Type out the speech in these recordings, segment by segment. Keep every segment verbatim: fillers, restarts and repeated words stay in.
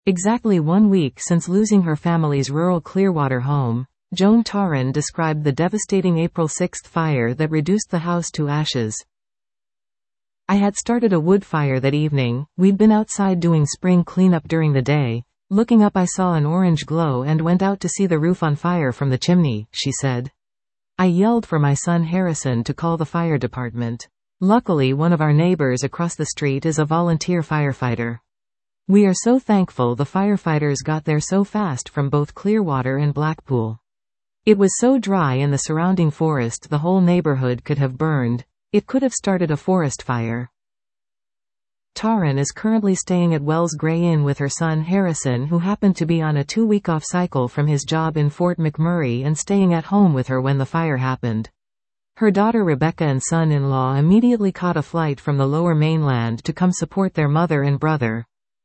Exactly one week since losing her family's rural Clearwater home, Joan Tarran described the devastating April sixth fire that reduced the house to ashes. "I had started a wood fire that evening. We'd been outside doing spring cleanup during the day. Looking up I saw an orange glow and went out to see the roof on fire from the chimney," she said. "I yelled for my son Harrison to call the fire department. Luckily one of our neighbors across the street is a volunteer firefighter. We are so thankful the firefighters got there so fast from both Clearwater and Blackpool. It was so dry in the surrounding forest the whole neighborhood could have burned. It could have started a forest fire." Tarran is currently staying at Wells Gray Inn with her son Harrison, who happened to be on a two-week off cycle from his job in Fort McMurray and staying at home with her when the fire happened. Her daughter Rebecca and son-in-law immediately caught a flight from the Lower Mainland to come support their mother and brother.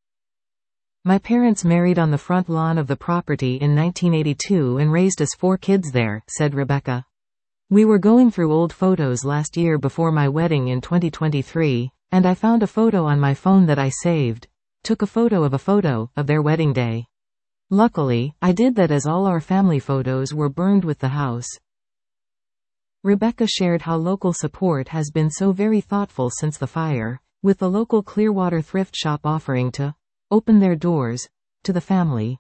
"My parents married on the front lawn of the property in nineteen eighty-two and raised us four kids there," said Rebecca. "We were going through old photos last year before my wedding in twenty twenty-three, and I found a photo on my phone that I saved. Took a photo of a photo of their wedding day. Luckily, I did that as all our family photos were burned with the house." Rebecca shared how local support has been so very thoughtful since the fire, with the local Clearwater thrift shop offering to open their doors to the family.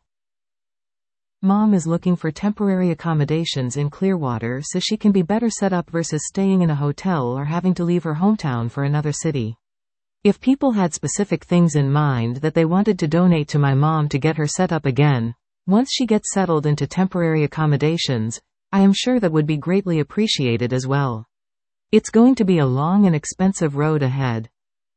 "Mom is looking for temporary accommodations in Clearwater so she can be better set up versus staying in a hotel or having to leave her hometown for another city. If people had specific things in mind that they wanted to donate to my mom to get her set up again, once she gets settled into temporary accommodations, I am sure that would be greatly appreciated as well. It's going to be a long and expensive road ahead."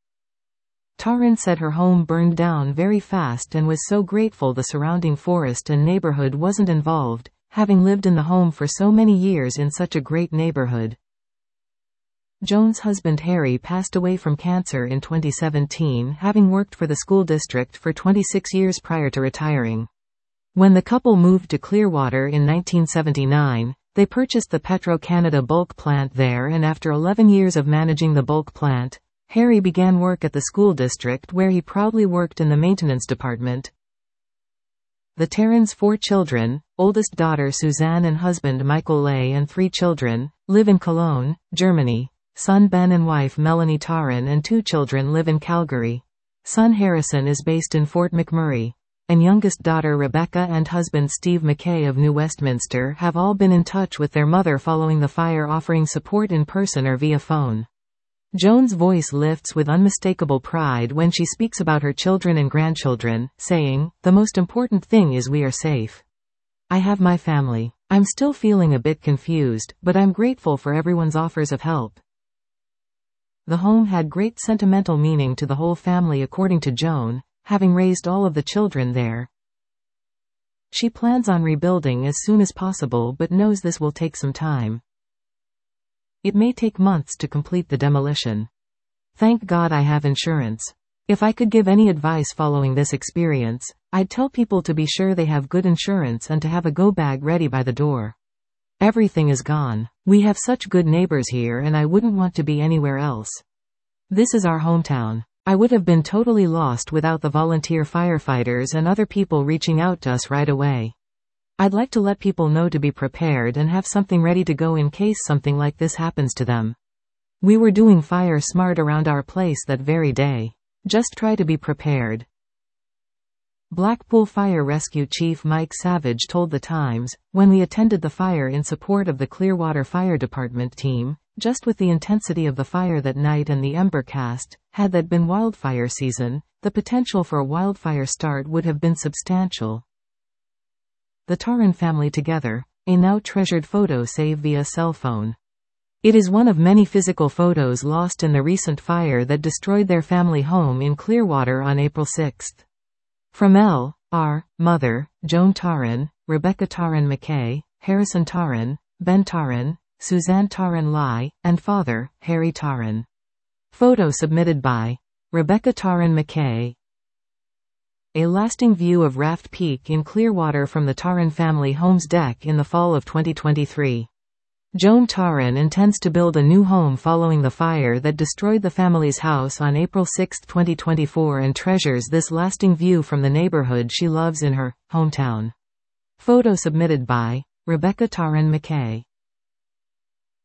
Tarran said her home burned down very fast and was so grateful the surrounding forest and neighborhood wasn't involved, having lived in the home for so many years in such a great neighborhood. Joan's husband Harry passed away from cancer in twenty seventeen, having worked for the school district for twenty-six years prior to retiring. When the couple moved to Clearwater in nineteen seventy-nine, they purchased the Petro-Canada bulk plant there, and after eleven years of managing the bulk plant, Harry began work at the school district where he proudly worked in the maintenance department. The Tarrans' four children, oldest daughter Suzanne and husband Michael Lay and three children, live in Cologne, Germany. Son Ben and wife Melanie Tarran and two children live in Calgary. Son Harrison is based in Fort McMurray. And youngest daughter Rebecca and husband Steve McKay of New Westminster have all been in touch with their mother following the fire, offering support in person or via phone. Joan's voice lifts with unmistakable pride when she speaks about her children and grandchildren, saying, "The most important thing is we are safe. I have my family. I'm still feeling a bit confused, but I'm grateful for everyone's offers of help." The home had great sentimental meaning to the whole family, according to Joan, having raised all of the children there. She plans on rebuilding as soon as possible but knows this will take some time. "It may take months to complete the demolition. Thank God I have insurance. If I could give any advice following this experience, I'd tell people to be sure they have good insurance and to have a go bag ready by the door. Everything is gone. We have such good neighbors here and I wouldn't want to be anywhere else. This is our hometown. I would have been totally lost without the volunteer firefighters and other people reaching out to us right away. I'd like to let people know to be prepared and have something ready to go in case something like this happens to them. We were doing fire smart around our place that very day. Just try to be prepared." Blackpool Fire Rescue Chief Mike Savage told The Times, "When we attended the fire in support of the Clearwater Fire Department team, just with the intensity of the fire that night and the ember cast, had that been wildfire season, the potential for a wildfire start would have been substantial." The Tarran family together, a now treasured photo saved via cell phone. It is one of many physical photos lost in the recent fire that destroyed their family home in Clearwater on April sixth. From L. R. Mother, Joan Tarran, Rebecca Tarran McKay, Harrison Tarran, Ben Tarran, Suzanne Tarran Lai, and Father, Harry Tarran. Photo submitted by Rebecca Tarran McKay. A lasting view of Raft Peak in Clearwater from the Tarran family home's deck in the fall of twenty twenty-three. Joan Tarran intends to build a new home following the fire that destroyed the family's house on April sixth twenty twenty-four and treasures this lasting view from the neighborhood she loves in her hometown. Photo submitted by Rebecca Tarran McKay.